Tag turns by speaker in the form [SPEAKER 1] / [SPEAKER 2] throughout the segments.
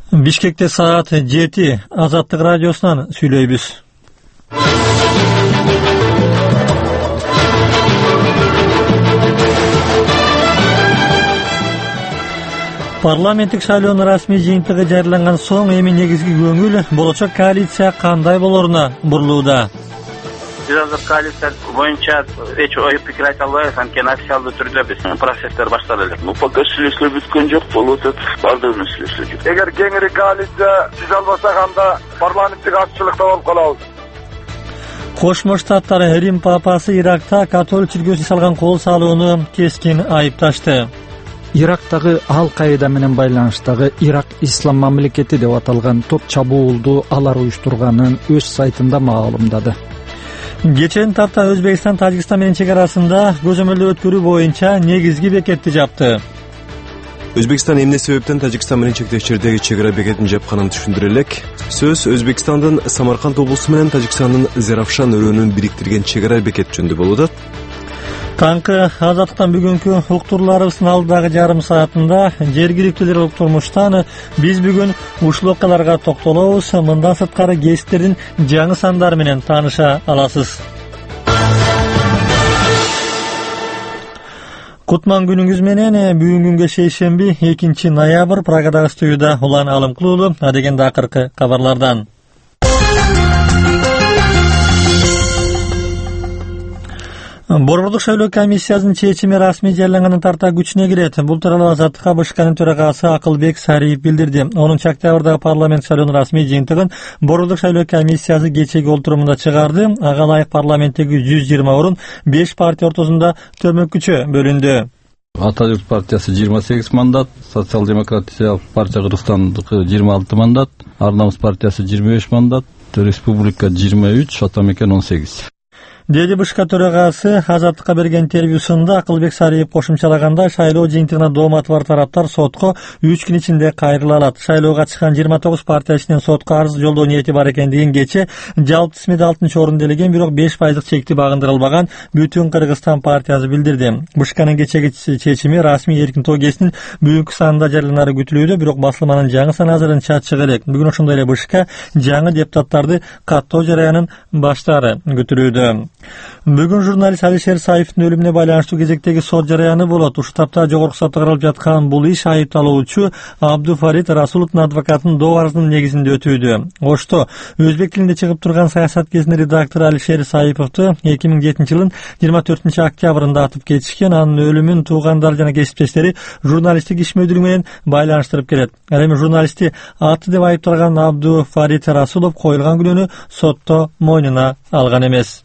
[SPEAKER 1] Бишкекте саат 7. Азаттык радиосунан сүйлөйбүз. Парламенттик шайлоонун расмий жыйынтыгы жарыяланган соң эми негизги көңүл болочок коалиция кандай болоруна бурулууда.
[SPEAKER 2] Биз азыр коалиция боюнча эч ой пикир айта албайбыз, анткени официалдуу түрдө биз процесстер башталды элек.
[SPEAKER 3] Пока сүйлөшүүлөр бүткөн жок, болуп атат. Бардыгын сүйлөшүлөт.
[SPEAKER 4] Эгер кеңири коалиция түзө албасак, анда парламенттик атчылыкта болуп калабыз.
[SPEAKER 1] Кошмо Штаттар Рим папасы Иракта католик чиркөөсү салган кол салууну кескин айыпташты.
[SPEAKER 5] Ирактагы Ал-Каида менен байланыштагы Ирак Ислам мамлекети деп аталган топ чабуулду алар уюштурганын өз сайтында маалымдады.
[SPEAKER 1] Geçen тарта Өзбекстан Тажикстан менен чек арасында көзөмөлдөө өткөрүү боюнча негизги бекетти жапты.
[SPEAKER 6] Өзбекстан эмне себептен Тажикстан менен чектеш жердеги чек ара бекетин жапканын түшүндүрө элек. Сөз Өзбекстандын Самарканд облусу менен Тажикстандын Заравшан өрөөнүн бириктирген чек ара бекет жөнүндө болуп атат.
[SPEAKER 1] Таңкы Азаттыктан бүгүнкү уктурларыбыздын алдагы жарым саатында жергиликтүүлөр уктурмуштан биз бүгүн ушул окуяларга токтолобуз. Мындан сырткары гезиттердин жаңы сандары менен тааныша аласыз. Кутман күнүңүз менен. Бүгүн күнгө шейшемби 2 ноябрь Прагадагы студияда Улан Алым Кулуулу адегенде акыркы кабарлардан. Борбордук шайлоо комиссиясынын чечими расмий жарыяланганын тарта күчүнө кирет. Бул тууралуу Азаттыкка БШКнын төрагасы Акылбек Сариев билдирди. 10-октябрдагы парламент шайлоонун расмий жыйынтыгын Борбордук шайлоо комиссиясы кечеги олтурумунда чыгарды. Ага ылайык парламенттеги 120 орун 5 партия ортосунда төмөккүчө бөлүндү.
[SPEAKER 7] Атажурт партиясы 28 мандат, Социал-демократиялык партия Кыргызстандыкы 26 мандат, Ар-намыс партиясы 25 мандат, Республика 23, Атамекен 18.
[SPEAKER 1] Деди БШК төрагасы Азаттыкка берген интервьюсунда Акылбек Сариев кошумчалаганда шайлоо жыйынтыгына дооматы бар тараптар сотко 3 күн ичинде кайрыла алат. Шайлоого чыккан 29 партия ичинен сотко арыз жолдоо ниети бар экендигин кече жалпы тизмеде 6-орун делеген, бирок 5% чекти багындырылбаган Бүтүн Кыргызстан партиясы билдирди. БШКнын кечеги чечими расмий эркин тогесинин бүгүнкү санында жарыяланары күтүлүүдө, бирок басылманын жаңы саны азырынча чыга элек. Бүгүн ошондой эле БШК жаңы депутаттарды каттоо жараянын баштаары күтүлүүдө. Бүгүн журналист Алишер Саевдин өлүмүнө байланыштуу кезектеги сот жараяны болот. Ушул тапта жогорку сотто каралып жаткан бул иш айыпталуучу Абдуфарид Расуловдун адвокатынын доо арызынын негизинде өтүүдө. Ошто өзбек тилинде чыгып турган саясаткездин редактору Алишер Саевовду 2007 жылдын 24 октябрында атып кетишкен. Анын өлүмүн туугандары жана кесиптештери журналисттик ишмердүүлүк менен байланыштырып келет. Ал эми журналистти атты деп айыпталган Абдуфарид Расулов коюлган күнөөнү сотто мойнуна алган эмес.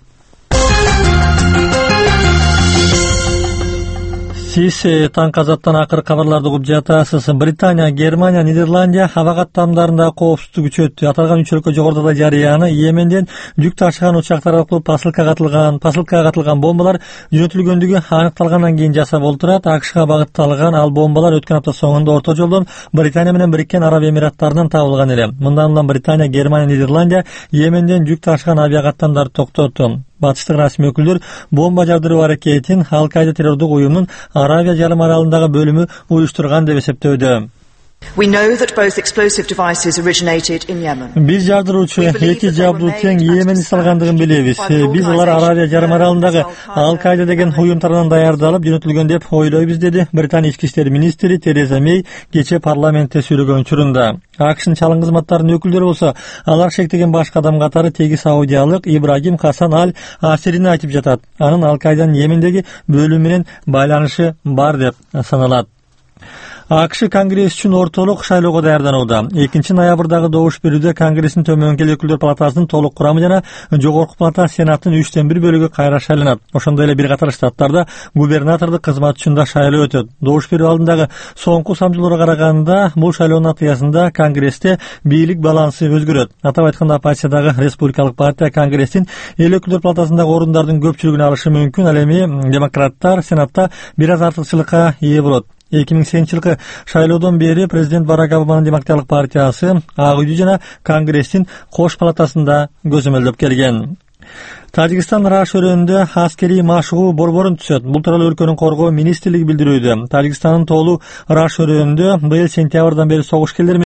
[SPEAKER 1] Сиз таң казаттан акыр кабарларды угуп жатасыз. Британия, Германия, Нидерландия аба каттамдарында коопсуздук күчөттү. Аталган үч өлкө жогоруда жарыяны Йеменден жүк ташыган учактар аркылуу посылкага катылган бомбалар жөнөтүлгөндүгү аныкталгандан кийин жасап олтурат. АКШга багытталган ал бомбалар өткөн апта соңунда орто жолдон Британия менен Бириккен Араб Эмираттарынан табылган эле. Мындан улам Британия, Германия, Нидерландия Йеменден жүк ташыган авиакаттамдарды токтотту. Батыштык расмий өкүлдөр бомба жардыруу аракетин Ал-Каида террордук уюмунун Аравия жарым аралындагы бөлүмү уюштурган деп эсептөөдө. Биз жардыруучу эки жабдуу тең Йеменди салгандыгын билебиз. Биз алар Аравия жарым аралындагы Ал-Каида деген уюм тарабынан даярдалып жөнөтүлгөн деп ойлойбуз, деди Британия ички иштер министри Тереза Мей кече парламентте сүйлөгөн учурунда. АКШнын чалым кызматтарынын өкүлдөрү болсо алар шектеген башка адам катары теги саудиялык Ибрагим Хасан Аль-Асирини айтып жатат. Анын Ал-Каиданын Йемендеги бөлүмү менен байланышы бар деп саналат. АКШ Конгресс үчүн ортолук шайлоого даярданууда. 2 ноябрдагы добуш берүүдө Конгресстин төмөнкү өкүлдөр палатасынын толук курамы жана жогорку палата Сенаттын 3/1 бөлүгү кайра шайланат. Ошондой эле бир катар штаттарда губернатордук кызмат үчүн да шайлоо өтөт. Добуш берүү алдындагы соңку самжылоого караганда бул шайлоонун натыйжасында Конгрессте бийлик балансы өзгөрөт. Атап айтканда оппозициядагы Республикалык партия Конгресстин эл өкүлдөр палатасындагы орундардын көпчүлүгүн алышы мүмкүн. Ал эми демократтар Сенатта бир аз артыкчылыкка ээ болот. 2008 жылкы шайлоодон бери президент Барак Обаманын Демократиялык партиясы Ак үйдү жана Конгресстин кош палатасында көзөмөлдөп келген. Тажикстан Раш өрөөнүндө аскерий машыгуу борборун түзөт. Бул тууралуу өлкөнүн коргоо министрлиги билдирүүдө. Тажикстандын тоолуу Раш өрөөнүндө быйыл сентябрдан бери согуш келер